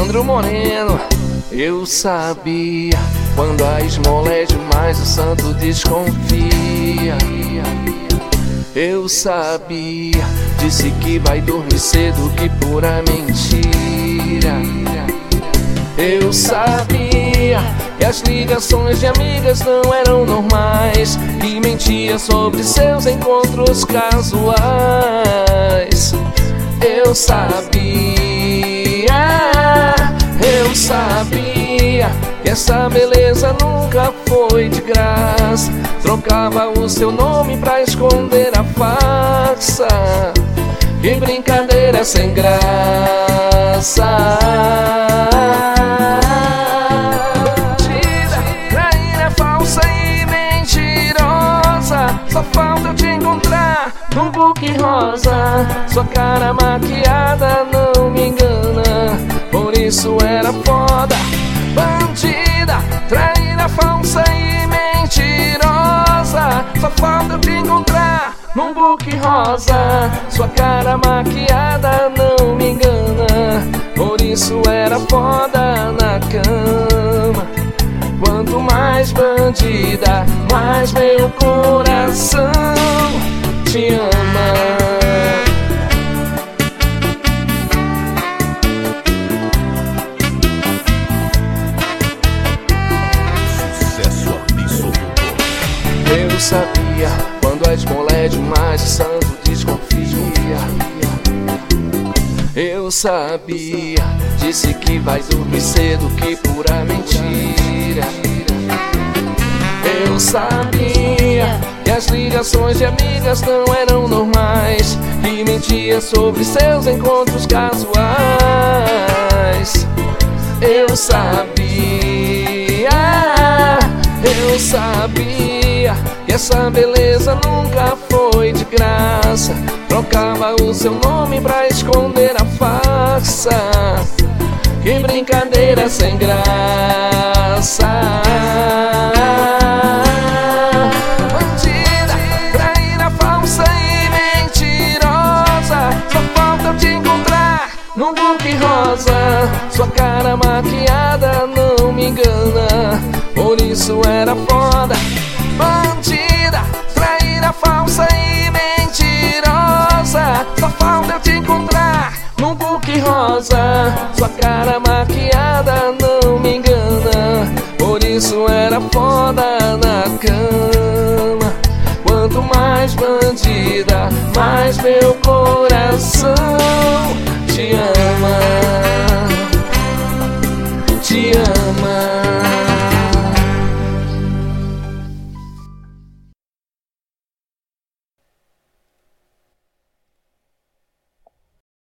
Leandro Moreno. Eu sabia, quando a esmola é demais o santo desconfia. Eu sabia, disse que vai dormir cedo, que pura mentira. Eu sabia que as ligações de amigas não eram normais, que mentia sobre seus encontros casuais. Eu sabia que essa beleza nunca foi de graça. Trocava o seu nome pra esconder a farsa. Que brincadeira sem graça. Mentira, traíra, falsa e mentirosa. Só falta eu te encontrar num buque rosa. Sua cara maquiada não me engana, por isso era foda. Bandida, traíra, falsa e mentirosa. Só falta eu te encontrar num buque rosa. Sua cara maquiada não me engana, por isso era foda na cama. Quanto mais bandida, mais meu coração te ama. Eu sabia, quando a esmola é demais o santo desconfia. Eu sabia, disse que vai dormir cedo, que pura mentira. Eu sabia que as ligações de amigas não eram normais, que mentia sobre seus encontros casuais. Eu sabia que essa beleza nunca foi de graça. Trocava o seu nome pra esconder a farsa. Que brincadeira sem graça. Bandida, traíra, falsa e mentirosa. Só falta eu te encontrar num buque rosa. Sua cara maquiada não me engana, por isso era foda. Bandida, traíra, falsa e mentirosa. Só falta eu te encontrar num buque rosa. Sua cara maquiada não me engana, por isso era foda na cama. Quanto mais bandida, mais meu coração